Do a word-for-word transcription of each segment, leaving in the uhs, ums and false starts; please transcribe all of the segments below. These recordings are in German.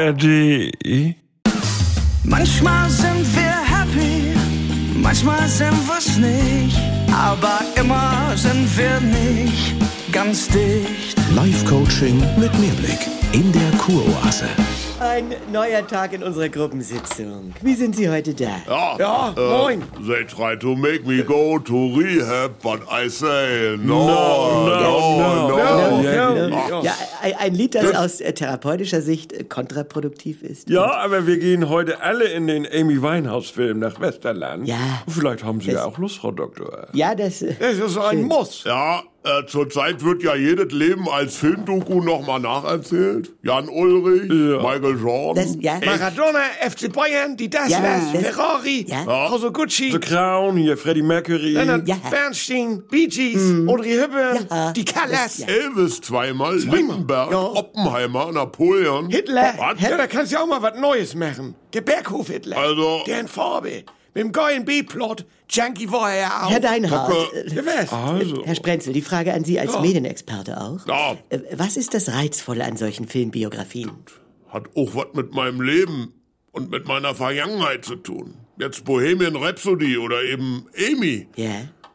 A R D. Manchmal sind wir happy, manchmal sind wir's nicht, aber immer sind wir nicht ganz dicht. Live-Coaching mit Mehrblick in der Kuroase. Ein neuer Tag in unserer Gruppensitzung. Wie sind Sie heute da? Ja, Ja, äh, moin. They try to make me go to rehab, but I say no, No, no, no, no. no. Ja, Ja, Ja, ein, ein Lied, das aus äh, therapeutischer Sicht äh, kontraproduktiv ist. Ja, aber wir gehen heute alle in den Amy Winehouse-Film nach Westerland. Ja. Vielleicht haben Sie Das- ja auch Lust, Frau Doktor. Ja, das... äh, Das ist ein Muss. Ja, äh, zurzeit wird ja jedes Leben als Filmdoku nochmal nacherzählt. Jan Ulrich, Ja. Michael Jordan. Das, ja, Maradona, F C Bayern, die Dasslers, Ja, das- Ferrari, Ja. Hosoguchi, The Crown, hier Freddie Mercury. Leonard Ja. Bernstein, Bee Gees, Audrey Hepburn, Ja. die Callas, Ja. Elvis zweimal, Lindenberg, Ja. Oppenheimer, Napoleon. Hitler. Was? Ja, da kannst du ja auch mal was Neues machen. Der Berghof-Hitler. Also- Der in Farbe. Mit dem geilen B-Plot. Junkie war er ja auch. Herr Deinhardt, Gucke. äh, Ja, was? Also. Herr Sprenzel, die Frage an Sie als Ja. Medienexperte auch. Ja. Äh, Was ist das Reizvolle an solchen Filmbiografien? Hat auch was mit meinem Leben und mit meiner Vergangenheit zu tun. Jetzt Bohemian Rhapsody oder eben Amy. Ja?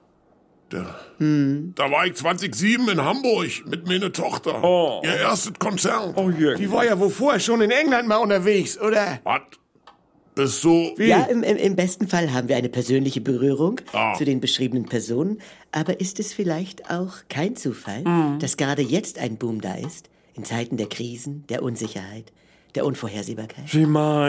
Da, da war ich zwanzig sieben in Hamburg mit meiner Tochter. Oh. Ihr erstes Konzert. Oh je. Die war ja wohl vorher schon in England mal unterwegs, oder? Was? Ist so... Ja, im, im, im besten Fall haben wir eine persönliche Berührung Ah. zu den beschriebenen Personen. Aber ist es vielleicht auch kein Zufall, Mhm. dass gerade jetzt ein Boom da ist? In Zeiten der Krisen, der Unsicherheit, der Unvorhersehbarkeit? Sie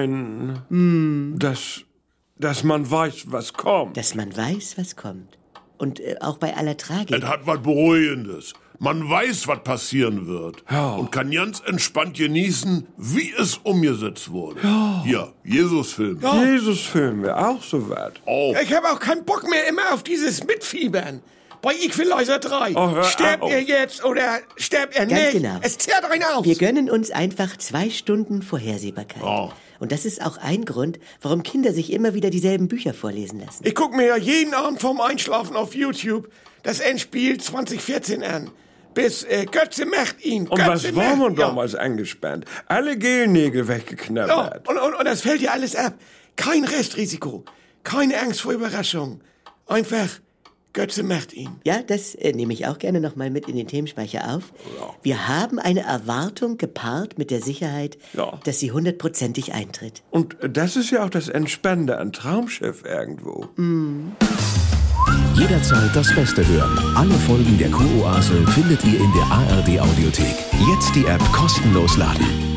meinen, dass, dass man weiß, was kommt. Dass man weiß, was kommt. Und äh, auch bei aller Tragik. Es hat was Beruhigendes. Man weiß, was passieren wird. Ja. Und kann ganz entspannt genießen, wie es umgesetzt wurde. Hier, Jesus-Film. Jesus-Film wäre auch so weit. Oh. Ich habe auch keinen Bock mehr immer auf dieses Mitfiebern. Bei Equalizer drei. Oh, hör Stirbt auf. er jetzt oder stirbt er Ganz nicht? genau. Es zehrt einen auf. Wir gönnen uns einfach zwei Stunden Vorhersehbarkeit. Oh. Und das ist auch ein Grund, warum Kinder sich immer wieder dieselben Bücher vorlesen lassen. Ich guck mir ja jeden Abend vorm Einschlafen auf YouTube das Endspiel zwanzig vierzehn an. Bis äh, Götze macht ihn. Und Götze was war man macht- ja. damals angespannt? Alle Gelnägel Ja, weggeknabbert. und, und, und das fällt ja alles ab. Kein Restrisiko. Keine Angst vor Überraschung. Einfach Götze macht ihn. Ja, das äh, nehme ich auch gerne nochmal mit in den Themenspeicher auf. Wir haben eine Erwartung gepaart mit der Sicherheit, Ja. dass sie hundertprozentig eintritt. Und das ist ja auch das Entspannende an Traumschiff irgendwo. Jederzeit das Beste hören. Alle Folgen der Kuroase findet ihr in der A R D Audiothek. Jetzt die App kostenlos laden.